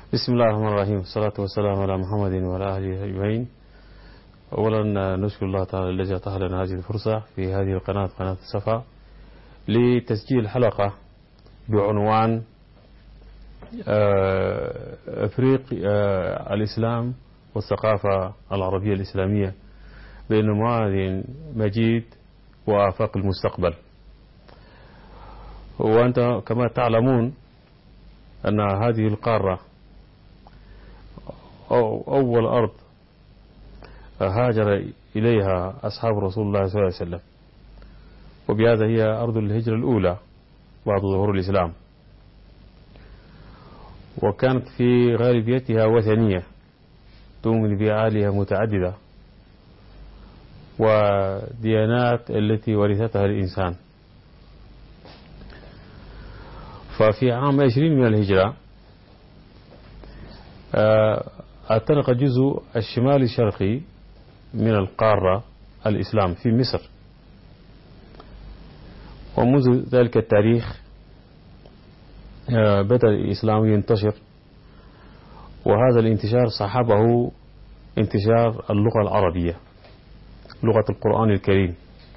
بسم الله الرحمن الرحيم، والصلاة والسلام على محمد وعلى آله أجمعين. أولا نشكر الله تعالى الذي أتاح لنا هذه الفرصة في هذه القناة، قناة الصفا، لتسجيل حلقة بعنوان الإسلام والثقافة العربية الإسلامية بين معاذ مجيد وآفاق المستقبل. وأنت كما تعلمون أن هذه القارة أول أرض هاجر إليها أصحاب رسول الله صلى الله عليه وسلم، وبهذا هي أرض الهجرة الأولى بعد ظهور الإسلام، وكانت في غالبيتها وثنية تؤمن بآلهة متعددة وديانات التي ورثتها الإنسان. ففي عام 20 من الهجرة اعتنق جزء الشمال الشرقي من القارة الإسلام في مصر، ومنذ ذلك التاريخ بدأ الإسلام ينتشر، وهذا الانتشار صاحبه انتشار اللغة العربية، لغة القرآن الكريم،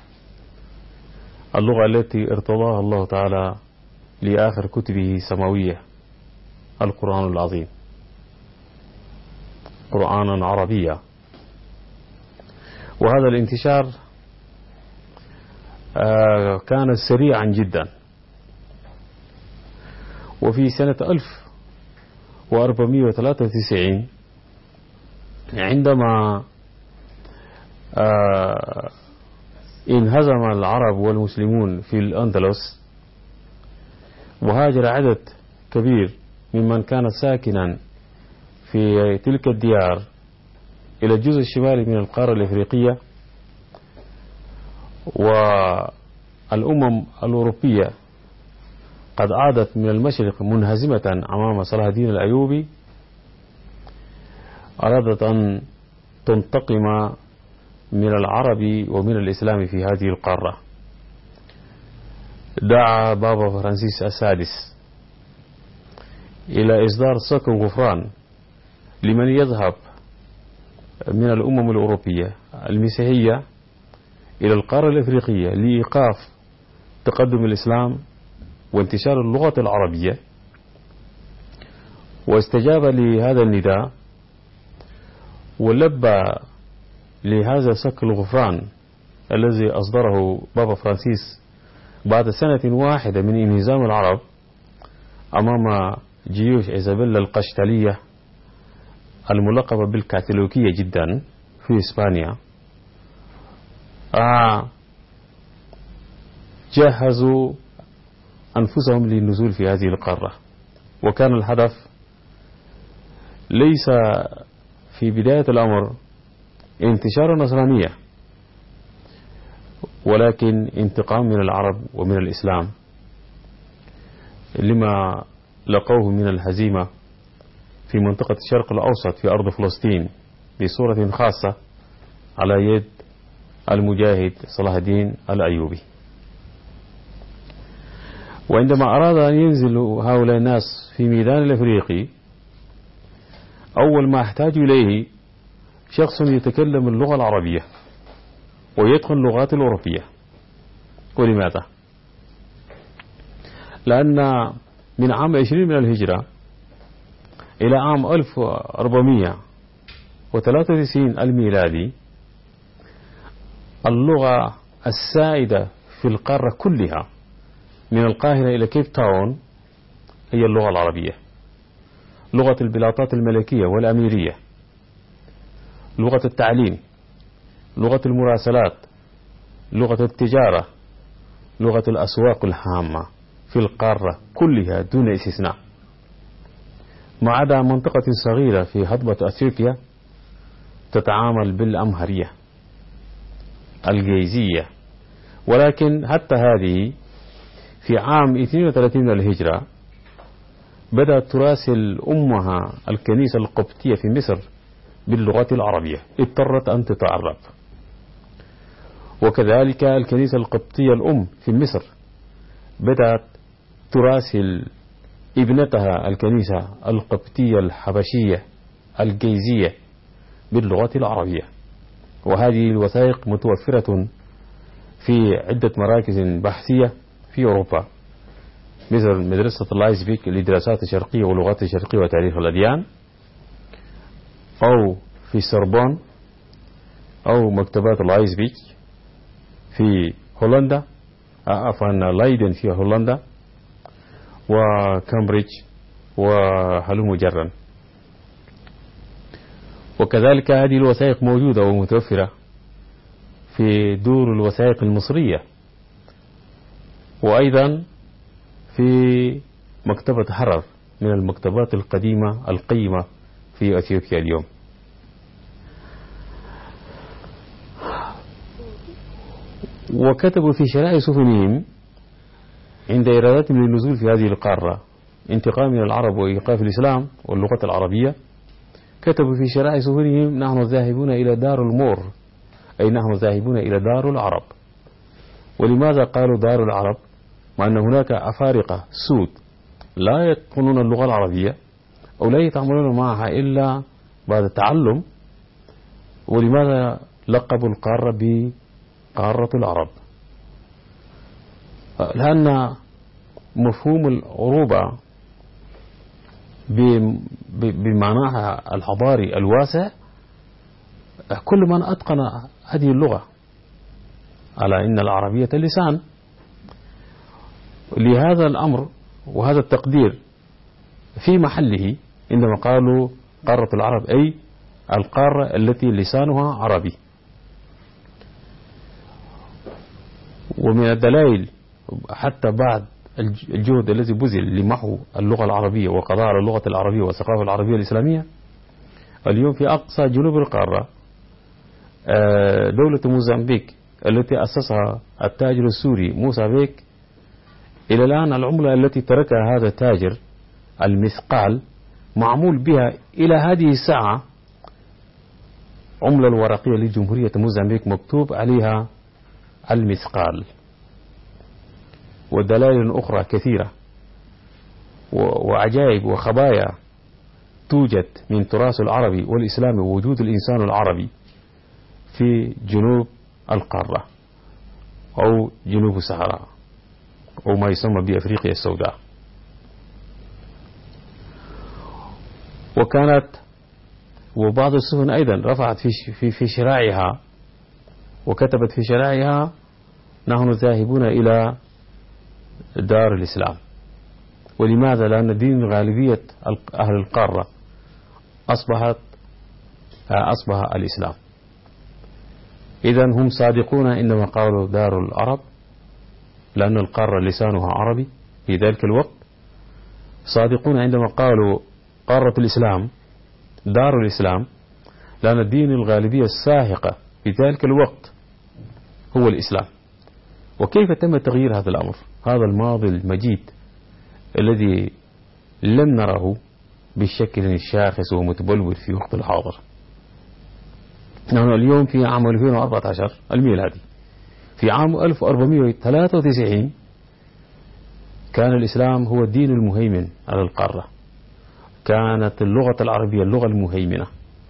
اللغة التي ارتضاها الله تعالى لآخر كتبه سماوية، القرآن العظيم، قرآنا عربيا. وهذا الانتشار كان سريعا جدا. وفي سنة 1493 عندما انهزم العرب والمسلمون في الأندلس، وهاجر عدد كبير ممن كان ساكنا في تلك الديار إلى الجزء الشمالي من القارة الإفريقية، والأمم الأوروبية قد عادت من المشرق منهزمة أمام صلاح الدين الأيوبي، أرادت أن تنتقم من العرب ومن الإسلام في هذه القارة. دعا بابا فرانسيس السادس إلى إصدار صك غفران لمن يذهب من الأمم الأوروبية المسيحية إلى القارة الإفريقية لإيقاف تقدم الإسلام وانتشار اللغة العربية. واستجاب لهذا النداء ولبى لهذا صك الغفران الذي أصدره بابا فرانسيس بعد سنة واحدة من انهزام العرب أمام جيوش إيزابيلا القشتالية الملقبة بالكاثوليكية جدا في إسبانيا. جهزوا أنفسهم للنزول في هذه القارة، وكان الهدف ليس في بداية الأمر انتشار النصرانية، ولكن انتقام من العرب ومن الإسلام لما لقوه من الهزيمة في منطقة الشرق الأوسط في أرض فلسطين بصورة خاصة على يد المجاهد صلاح الدين الأيوبي. وعندما أراد أن ينزل هؤلاء الناس في ميدان الأفريقي، أول ما احتاج إليه شخص يتكلم اللغة العربية ويتقن اللغات الأوروبية. ولماذا؟ لأن من عام 20 من الهجرة إلى عام 1493 الميلادي اللغة السائدة في القارة كلها من القاهرة إلى كيب تاون هي اللغة العربية، لغة البلاطات الملكية والأميرية، لغة التعليم، لغة المراسلات، لغة التجارة، لغة الأسواق الهامة في القارة كلها دون استثناء، ما عدا منطقة صغيرة في هضبة أثيوبيا تتعامل بالأمهرية الجيزية. ولكن حتى هذه في عام 32 من الهجرة بدأت تراسل أمها الكنيسة القبطية في مصر باللغة العربية، اضطرت أن تتعرب. وكذلك الكنيسة القبطية الأم في مصر بدأت تراسل ابنتها الكنيسة القبطية الحبشية الجيزية باللغة العربية. وهذه الوثائق متوفرة في عدة مراكز بحثية في أوروبا، مثل مدرسة لايبزيغ للدراسات الشرقية واللغات الشرقية وتاريخ الأديان، أو في سوربون، أو مكتبات لايبزيغ في هولندا، لايدن في هولندا، وكامبريدج وهلم جرا. وكذلك هذه الوثائق موجودة ومتوفرة في دور الوثائق المصرية، وأيضا في مكتبة حرر من المكتبات القديمة القيمة في أثيوبيا اليوم. وكتبوا في شرائع سفنهم عند إرادتهم للنزول في هذه القارة انتقام من العرب وإيقاف الإسلام واللغة العربية، كتبوا في شرائع سفنهم: نحن ذاهبون إلى دار المور، أي نحن ذاهبون إلى دار العرب. ولماذا قالوا دار العرب؟ مع أن هناك أفارقة سود لا يتقنون اللغة العربية أو لا يتعاملون معها إلا بعد التعلم. ولماذا لقبوا القارة بقارة العرب؟ لأن مفهوم العروبة بمعناها الحضاري الواسع كل من أتقن هذه اللغة، على إن العربية لسان. لهذا الأمر وهذا التقدير في محله عندما قالوا قارة العرب، أي القارة التي لسانها عربي. ومن الدلائل حتى بعد الجهد الذي بذل لمحو اللغة العربية وقضاء على اللغة العربية والثقافة العربية الإسلامية، اليوم في أقصى جنوب القارة دولة موزمبيق التي أسسها التاجر السوري موسى بيك، إلى الآن العملة التي تركها هذا التاجر المثقال معمول بها إلى هذه الساعة عملة الورقية لجمهورية موزمبيق مكتوب عليها المثقال. ودلائل أخرى كثيرة وعجائب وخبايا توجد من تراث العربي والإسلامي ووجود الإنسان العربي في جنوب القارة أو جنوب الصحراء أو ما يسمى بأفريقيا السوداء. وكانت وبعض السفن أيضا رفعت في شراعها وكتبت في شراعها: نحن ذاهبون إلى دار الإسلام. ولماذا؟ لأن دين غالبية أهل القارة أصبح الإسلام. إذن هم صادقون عندما قالوا دار العرب، لأن القارة لسانها عربي في ذلك الوقت. صادقون عندما قالوا قارة الإسلام دار الإسلام، لأن الدين الغالبية الساحقة في ذلك الوقت هو الإسلام. وكيف تم تغيير هذا الأمر؟ هذا الماضي المجيد الذي لم نره بشكل شاخص ومتبلور في وقت الحاضر. نحن اليوم في عام 2014 الميلادي. في عام 1493 كان الإسلام هو الدين المهيمن على القارة، كانت اللغة العربية اللغة المهيمنة.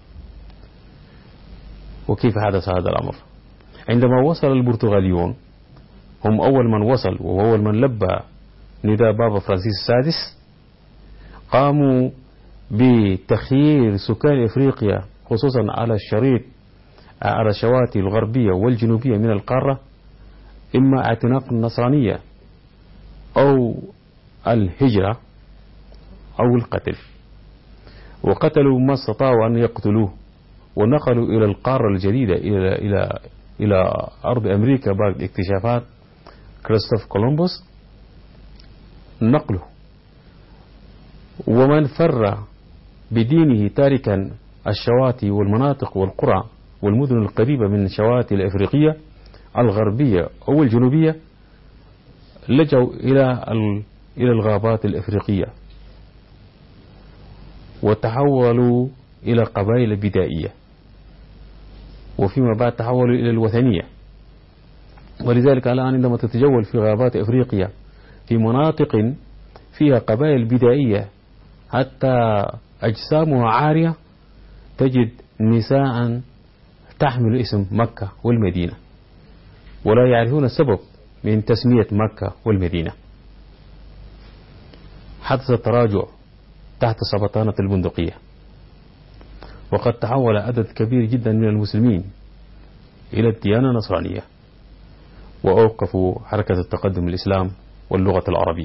وكيف حدث هذا الأمر؟ عندما وصل البرتغاليون، هم أول من وصل وأول من لبى نداء بابا فرانسيس السادس، قاموا بتخيير سكان إفريقيا خصوصا على الشواطئ الغربية والجنوبية من القارة إما اعتناق النصرانية أو الهجرة أو القتل. وقتلوا ما استطاعوا أن يقتلوه، ونقلوا إلى القارة الجديدة إلى أرض أمريكا بعد اكتشافات كريستوف كولومبوس نقله. ومن فر بدينه تاركا الشواطئ والمناطق والقرى والمدن القريبة من الشواطئ الأفريقية الغربية أو الجنوبية لجوا إلى الغابات الأفريقية وتحولوا إلى قبائل بدائية، وفيما بعد تحولوا إلى الوثنية. ولذلك الآن عندما تتجول في غابات أفريقيا في مناطق فيها قبائل بدائية حتى أجسامها عارية، تجد نساء تحمل اسم مكة والمدينة ولا يعرفون السبب من تسمية مكة والمدينة. حدث التراجع تحت سبطانة البندقية، وقد تحول عدد كبير جدا من المسلمين إلى الديانة النصرانية، وأوقفوا حركة التقدم الإسلام واللغة العربية.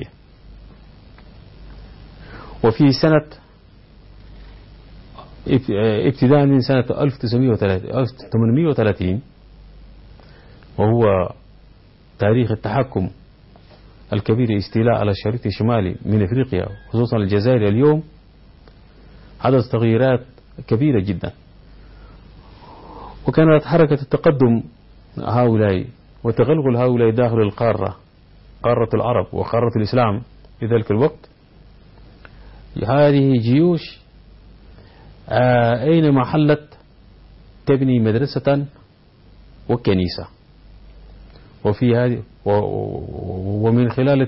وفي سنة ابتداء من سنة 1830 وهو تاريخ التحكم الكبير الاستيلاء على الشريط الشمالي من أفريقيا خصوصا الجزائر اليوم، حدث تغييرات كبيرة جدا. وكانت حركة التقدم هؤلاء وتغلغل هؤلاء داخل القارة، قارة العرب وقارة الإسلام في ذلك الوقت، هذه جيوش أينما حلت تبني مدرسة وكنيسة، وفي هذه ومن خلال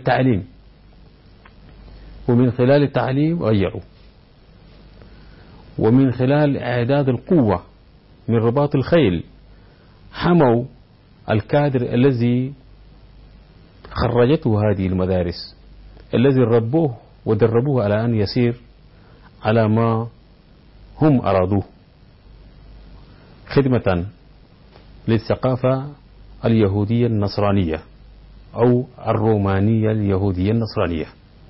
التعليم غيروا، ومن خلال إعداد القوة من رباط الخيل حموا الكادر الذي خرجته هذه المدارس، الذي ربوه ودربوه على أن يسير على ما هم أرادوه، خدمة للثقافة اليهودية النصرانية أو الرومانية اليهودية النصرانية،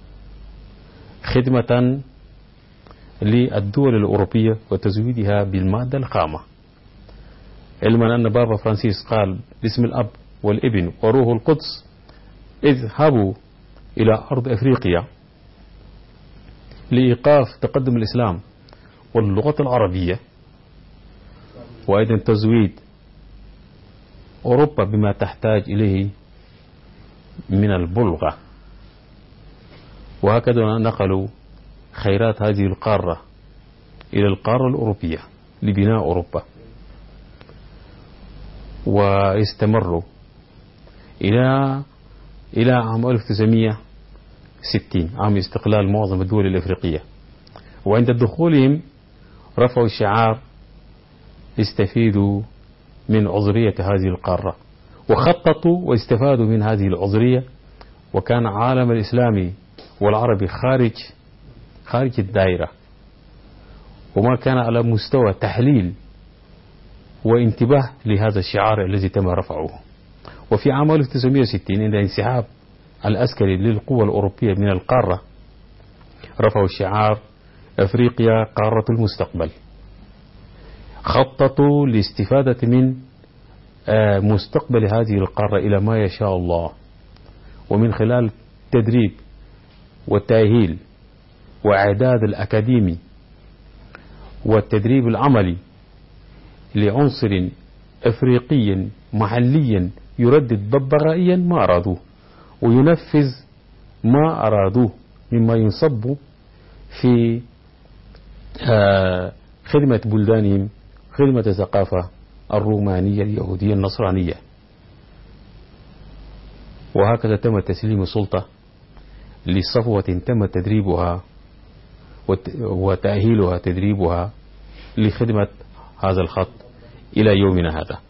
خدمة للدول الأوروبية وتزويدها بالمادة الخامة، علما أن بابا فرانسيس قال باسم الأب والابن وروح القدس اذهبوا إلى أرض أفريقيا لإيقاف تقدم الإسلام واللغة العربية، وأيضا تزويد أوروبا بما تحتاج إليه من البلغة. وهكذا نقلوا خيرات هذه القارة إلى القارة الأوروبية لبناء أوروبا، واستمروا إلى عام 1960 عام استقلال معظم الدول الأفريقية. وعند دخولهم رفعوا الشعار استفيدوا من عذرية هذه القارة، وخططوا واستفادوا من هذه العذرية، وكان عالم الإسلامي والعربي خارج الدائرة، وما كان على مستوى تحليل وانتباه لهذا الشعار الذي تم رفعه. وفي عام 1960 عند انسحاب العسكري للقوى الأوروبية من القارة رفعوا الشعار أفريقيا قارة المستقبل، خططوا لاستفادة من مستقبل هذه القارة إلى ما يشاء الله، ومن خلال التدريب والتأهيل وإعداد الأكاديمي والتدريب العملي لعنصر أفريقي محلي يردد ببغائيا ما أرادوه وينفذ ما أرادوه مما ينصب في خدمة بلدانهم، خدمة الثقافة الرومانية اليهودية النصرانية. وهكذا تم تسليم السلطة لصفوة تم تدريبها وتأهيلها تدريبها لخدمة هذا الخط إلى يومنا هذا.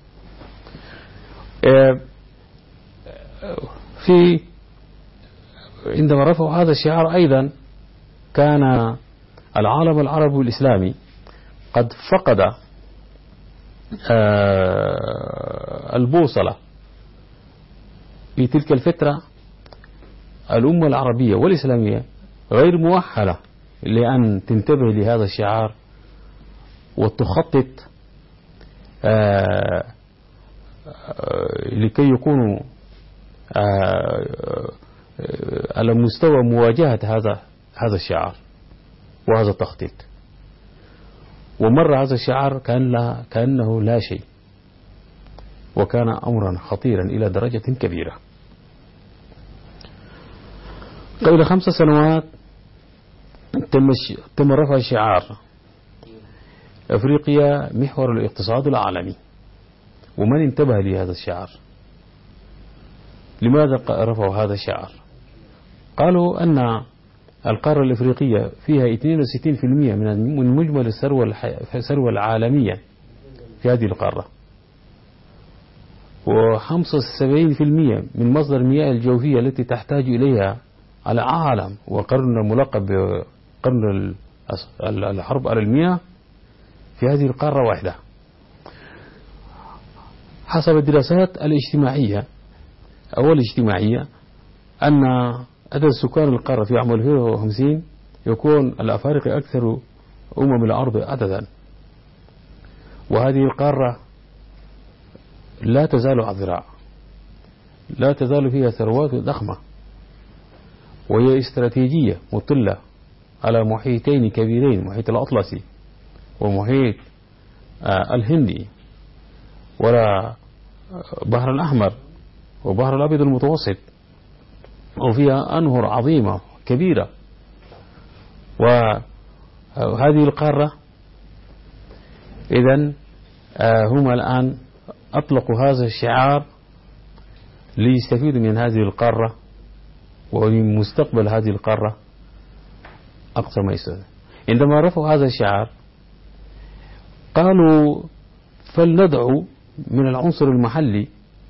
عندما رفعوا هذا الشعار أيضا كان العالم العربي والإسلامي قد فقد البوصلة. في تلك الفترة الأمة العربية والإسلامية غير مؤهلة لأن تنتبه لهذا الشعار وتخطط لكي يكونوا على مستوى مواجهة هذا الشعار وهذا التخطيط. ومر هذا الشعار كأنه لا شيء، وكان أمرا خطيرا إلى درجة كبيرة. قبل 5 سنوات تم رفع شعار أفريقيا محور الاقتصاد العالمي، ومن انتبه لهذا الشعار؟ لماذا رفعوا هذا الشعار؟ قالوا أن القارة الإفريقية فيها 62% من مجمل الثروة العالمية في هذه القارة، و75% من مصدر المياه الجوفية التي تحتاج إليها العالم، وقرن ملقب بقرن الحرب على المياه في هذه القارة واحدة. حسب الدراسات الاجتماعية أو الاجتماعية أن عدد سكان القارة في عام 2050 يكون الأفارقة أكثر الأرض عددا، وهذه القارة لا تزال عذراء، لا تزال فيها ثروات ضخمة، وهي استراتيجية مطلة على محيطين كبيرين، محيط الأطلسي ومحيط الهندي ولا بحر الأحمر وبحر الأبيض المتوسط، وفيها أنهر عظيمة كبيرة. وهذه القارة إذن هم الآن أطلقوا هذا الشعار ليستفيدوا من هذه القارة ومن مستقبل هذه القارة أقصى ما يستطيع. عندما رفعوا هذا الشعار قالوا فلندعو من العنصر المحلي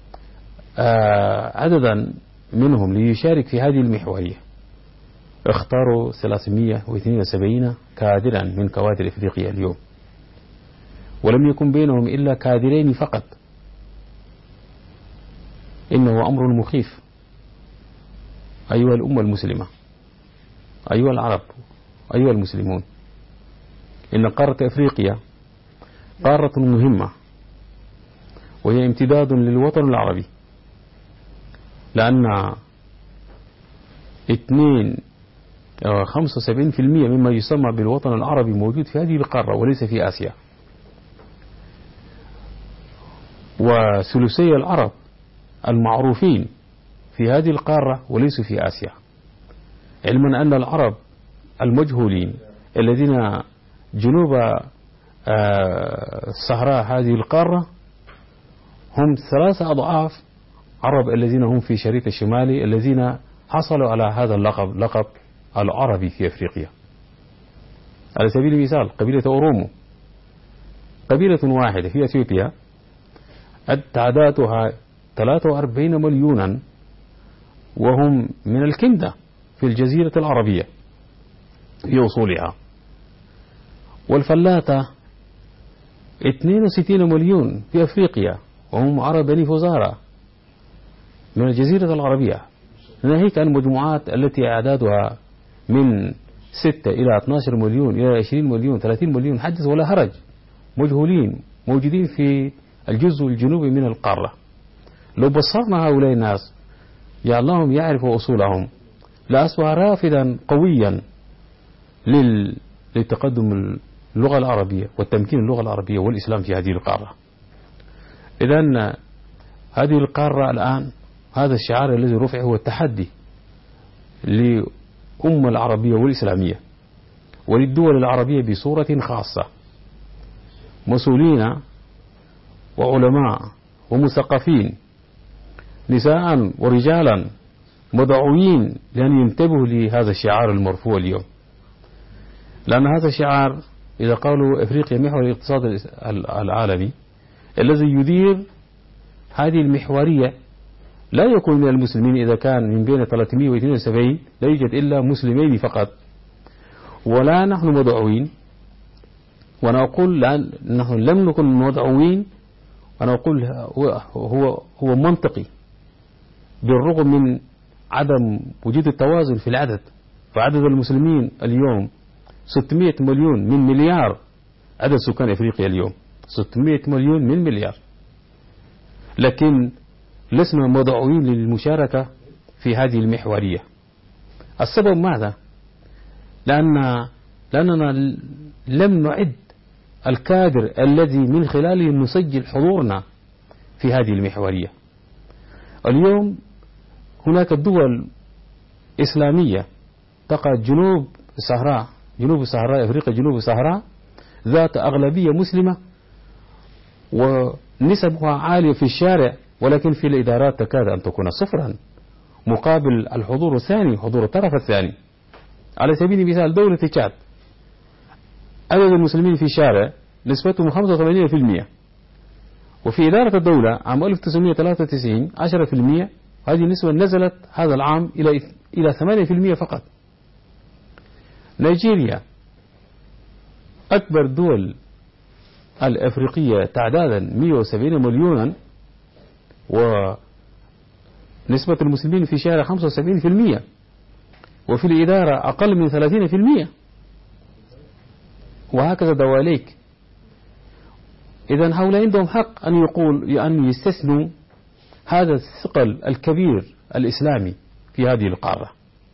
عددا منهم ليشارك في هذه المحورية. اختاروا 372 كادرا من كوادر إفريقيا اليوم، ولم يكن بينهم إلا كادرين فقط. إنه أمر مخيف أيها الأمة المسلمة، أيها العرب، أيها المسلمون. إن قارة إفريقيا قارة مهمة، وهي امتداد للوطن العربي، لأن 75% مما يسمى بالوطن العربي موجود في هذه القارة وليس في آسيا، وثلثي العرب المعروفين في هذه القارة وليسوا في آسيا، علما أن العرب المجهولين الذين جنوب الصحراء هذه القارة هم 3 أضعاف عرب الذين هم في شريط الشمالي الذين حصلوا على هذا اللقب، لقب العربي في أفريقيا. على سبيل المثال قبيلة أورومو، قبيلة واحدة في أثيوبيا تعدادها 43 مليونا، وهم من الكندة في الجزيرة العربية في أصولها. والفلاتة 62 مليون في أفريقيا، وهم عرب بني فزارة من الجزيرة العربية. ناهيك عن المجموعات التي أعدادها من 6 إلى 12 مليون إلى 20 مليون 30 مليون، حدث ولا هرج، مجهولين موجودين في الجزء الجنوبي من القارة. لو بصرنا هؤلاء الناس جعلناهم يعرفوا أصولهم لأصبح رافدا قويا للتقدم اللغة العربية والتمكين اللغة العربية والإسلام في هذه القارة. إذن هذه القارة الآن هذا الشعار الذي رفع هو التحدي للأمة العربية والإسلامية وللدول العربية بصورة خاصة، مسؤولين وعلماء ومثقفين، نساء ورجالا، مدعوين لأن ينتبهوا لهذا الشعار المرفوع اليوم. لأن هذا الشعار إذا قالوا إفريقيا محور الاقتصاد العالمي، الذي يدير هذه المحورية لا يكون من المسلمين. إذا كان من بين 372 لا يوجد إلا مسلمين فقط، ولا نحن مدعوين. وأنا أقول نحن لم نكن مدعوين، وأنا أقول هو منطقي بالرغم من عدم وجود التوازن في العدد. فعدد المسلمين اليوم 600 مليون من مليار، عدد سكان إفريقيا اليوم 600 مليون من مليار، لكن لسنا مدعوين للمشاركة في هذه المحورية. السبب ماذا؟ لأننا لم نعد الكادر الذي من خلاله نسجل حضورنا في هذه المحورية. اليوم هناك دول إسلامية تقع جنوب الصحراء أفريقيا، جنوب الصحراء ذات أغلبية مسلمة ونسبها عالية في الشارع، ولكن في الإدارات تكاد أن تكون صفرا مقابل الحضور الثاني، حضور الطرف الثاني على سبيل المثال دولة تشاد عدد المسلمين في الشارع نسبتهم 85%، وفي إدارة الدولة عام 1993 10%. هذه النسبة نزلت هذا العام إلى 8% فقط. نيجيريا أكبر دول الأفريقية تعدادا 170 مليونا، ونسبة المسلمين في الشارع 75%، وفي الإدارة أقل من 30%، وهكذا دواليك. إذن هؤلاء عندهم حق أن يستثنوا هذا الثقل الكبير الإسلامي في هذه القارة.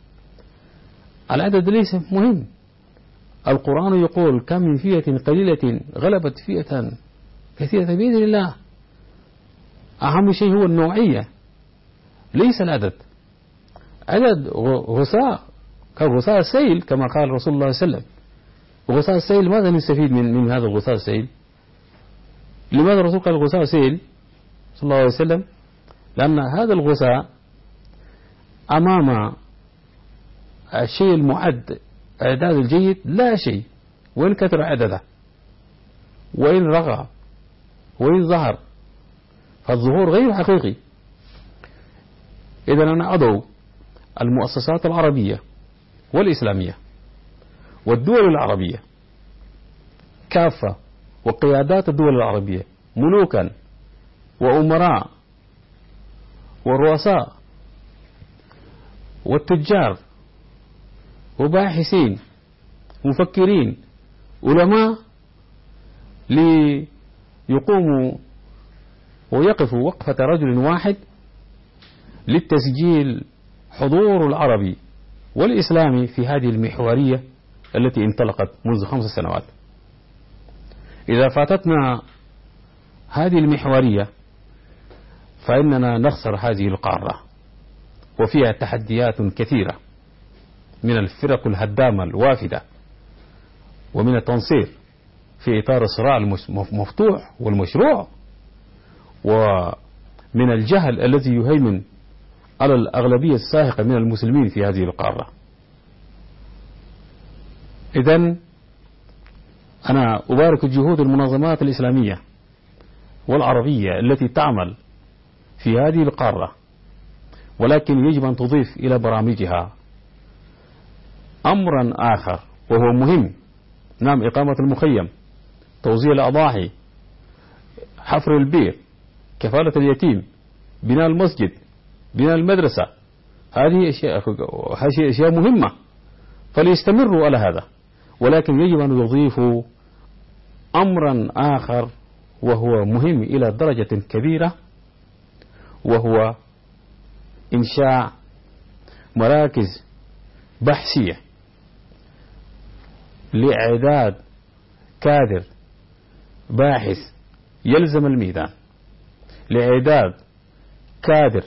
العدد ليس مهم. القرآن يقول كم من فئة قليلة غلبت فئة كثيرة بإذن الله. أهم شيء هو النوعية ليس العدد. عدد غثاء كغثاء السيل كما قال رسول الله صلى الله عليه وسلم. غثاء السيل ماذا نستفيد من هذا غثاء السيل؟ لماذا الرسول قال غثاء السيل صلى الله عليه وسلم؟ لأن هذا الغثاء أمام الشيء المعد إعداد الجيد لا شيء، وإن كثر عدده وإن رغى وإن ظهر، فالظهور غير حقيقي. إذن أنا أدعو المؤسسات العربية والإسلامية والدول العربية كافة، وقيادات الدول العربية ملوكا وأمراء ورؤساء والتجار وباحثين مفكرين علماء ليقوموا ويقفوا وقفة رجل واحد للتسجيل حضور العربي والإسلامي في هذه المحورية التي انطلقت منذ 5 سنوات. إذا فاتتنا هذه المحورية فإننا نخسر هذه القارة، وفيها تحديات كثيرة من الفرق الهدامة الوافدة، ومن التنصير في إطار الصراع المفتوح والمشروع، ومن الجهل الذي يهيمن على الأغلبية الساحقة من المسلمين في هذه القارة. إذن أنا أبارك جهود المنظمات الإسلامية والعربية التي تعمل في هذه القارة، ولكن يجب أن تضيف إلى برامجها أمرا آخر وهو مهم. نعم، إقامة المخيم، توزيع الأضاحي، حفر البير، كفالة اليتيم، بناء المسجد، بناء المدرسة، هذه أشياء مهمة، فليستمروا على هذا. ولكن يجب أن يضيفوا أمرا آخر وهو مهم إلى درجة كبيرة، وهو إنشاء مراكز بحثية لإعداد كادر باحث يلزم الميدان، لإعداد كادر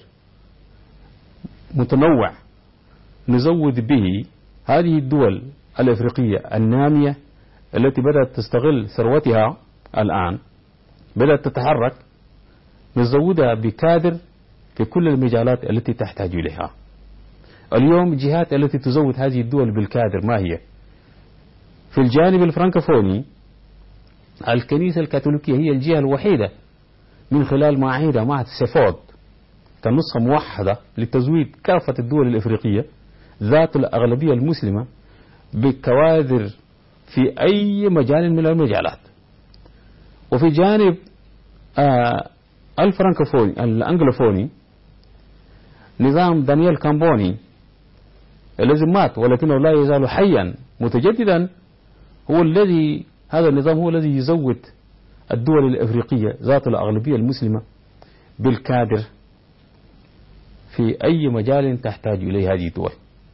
متنوع نزود به هذه الدول الأفريقية النامية التي بدأت تستغل ثروتها الآن، بدأت تتحرك، نزودها بكادر في كل المجالات التي تحتاج إليها. اليوم الجهات التي تزود هذه الدول بالكادر ما هي؟ في الجانب الفرنكوفوني الكنيسة الكاثوليكية هي الجهة الوحيدة من خلال معاهدة معهد سيفود كنسخة موحدة لتزويد كافة الدول الإفريقية ذات الأغلبية المسلمة بكوادر في أي مجال من المجالات. وفي جانب الفرنكوفوني الأنجلوفوني نظام دانيال كامبوني الذي مات ولكنه لا يزال حيا متجددا، هذا النظام هو الذي يزود الدول الأفريقية ذات الأغلبية المسلمة بالكادر في أي مجال تحتاج إليه هذه الدول.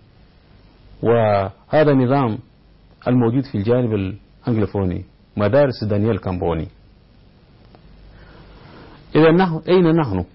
وهذا النظام الموجود في الجانب الأنجلوفوني مدارس دانيال كامبوني. إذا أين نحن؟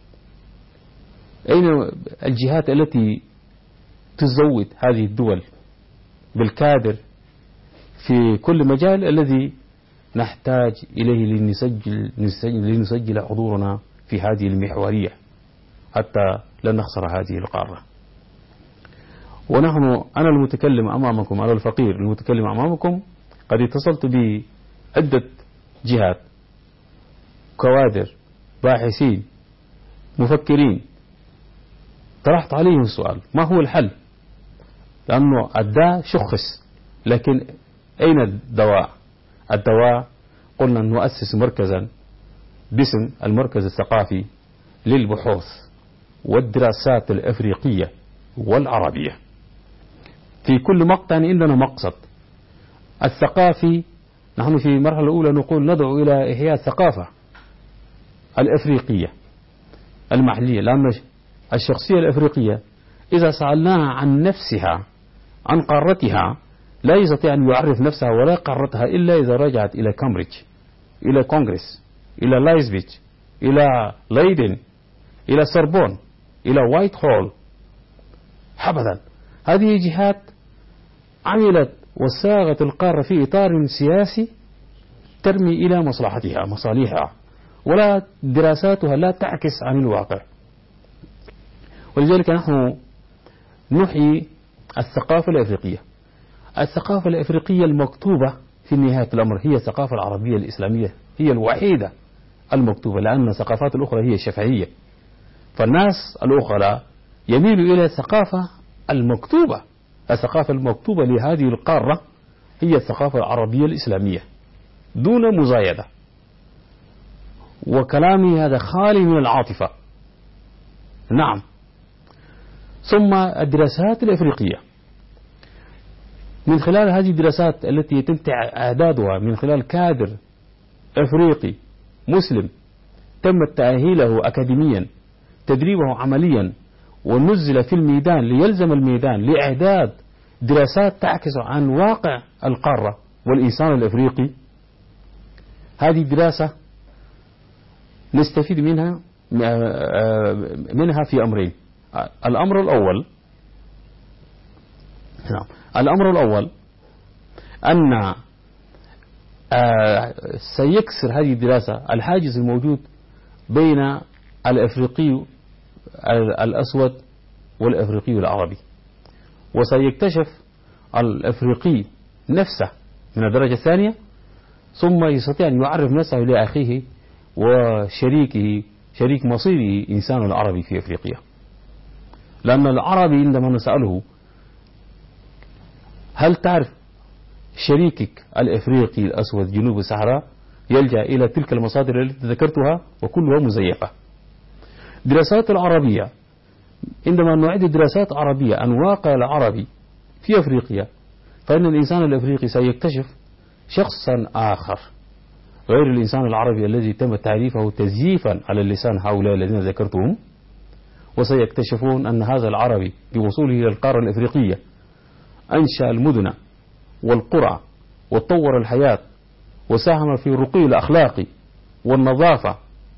أين الجهات التي تزود هذه الدول بالكادر في كل مجال الذي نحتاج إليه لنسجل حضورنا في هذه المحورية حتى لا نخسر هذه القارة؟ أنا المتكلم أمامكم، أنا الفقير المتكلم أمامكم، قد اتصلت بعدة جهات، كوادر، باحثين، مفكرين، طرحت عليهم السؤال ما هو الحل؟ لأنه الداء شخص، لكن أين الدواء؟ الدواء قلنا نؤسس مركزا باسم المركز الثقافي للبحوث والدراسات الأفريقية والعربية. في كل مقطع عندنا مقصد الثقافي. نحن في المرحلة الأولى نقول ندعو إلى إحياء الثقافة الأفريقية المحلية، لأن الشخصية الأفريقية إذا سألناها عن نفسها عن قارتها لا يستطيع أن يعرف نفسها ولا قارتها إلا إذا رجعت إلى كامبريدج، إلى كونغرس، إلى لايبزيج، إلى ليدن، إلى سوربون، إلى وايت هول. حبذا هذه جهات عملت وساغت القارة في إطار سياسي ترمي إلى مصلحتها مصالحها، ولا دراساتها لا تعكس عن الواقع. ولذلك نحن نحيي الثقافة الأفريقية. الثقافة الأفريقية المكتوبة في نهاية الأمر هي الثقافة العربية الإسلامية، هي الوحيدة المكتوبة، لأن الثقافات الأخرى هي الشفهية. فالناس الأخرى يميلوا إلى الثقافة المكتوبة. الثقافة المكتوبة لهذه القارة هي الثقافة العربية الإسلامية دون مزايدة. وكلامي هذا خالي من العاطفة. نعم. ثم الدراسات الأفريقية، من خلال هذه الدراسات التي يتم إعدادها من خلال كادر أفريقي مسلم تم تأهيله أكاديميا، تدريبه عمليا، ونزل في الميدان ليلزم الميدان لإعداد دراسات تعكس عن واقع القارة والإنسان الأفريقي. هذه دراسة نستفيد منها في أمرين. الأمر الأول أن سيكسر هذه الدراسة الحاجز الموجود بين الأفريقي الأسود والأفريقي العربي، وسيكتشف الأفريقي نفسه من الدرجة الثانية، ثم يستطيع أن يعرف نفسه لأخيه وشريكه شريك مصيره إنسان العربي في أفريقيا. لأن العربي عندما نسأله هل تعرف شريكك الأفريقي الأسود جنوب الصحراء، يلجأ إلى تلك المصادر التي ذكرتها وكلها مزيفة. دراسات العربية، عندما نعد دراسات عربية عن واقع العربي في أفريقيا، فإن الإنسان الأفريقي سيكتشف شخصا آخر غير الإنسان العربي الذي تم تعريفه تزييفا على اللسان هؤلاء الذين ذكرتهم. وسيكتشفون أن هذا العربي بوصوله إلى القارة الأفريقية أنشأ المدن والقرى وطور الحياة وساهم في الرقي الأخلاقي والنظافة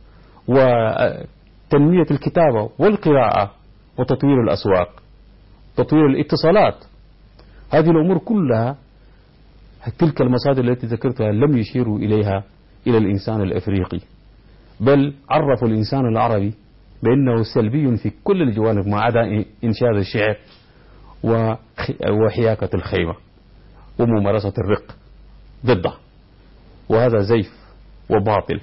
وتنمية الكتابة والقراءة وتطوير الأسواق، تطوير الاتصالات. هذه الأمور كلها تلك المصادر التي ذكرتها لم يشيروا إليها إلى الإنسان الأفريقي، بل عرفوا الإنسان العربي بأنه سلبي في كل الجوانب ما عدا إنشاد الشعر وحياكة الخيمة وممارسة الرق ضده. وهذا زيف وباطل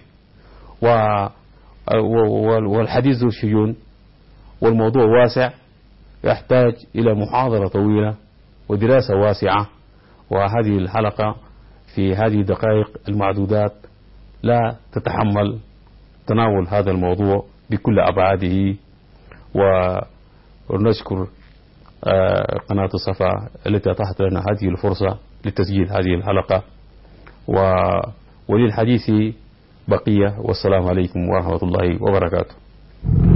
والحديث ذو شجون، والموضوع واسع يحتاج إلى محاضرة طويلة ودراسة واسعة. وهذه الحلقة في هذه الدقائق المعدودات لا تتحمل تناول هذا الموضوع بكل أبعاده. ونشكر قناة الصفا التي أتاحت لنا هذه الفرصة لتسجيل هذه الحلقة، وللحديث بقية. والسلام عليكم ورحمة الله وبركاته.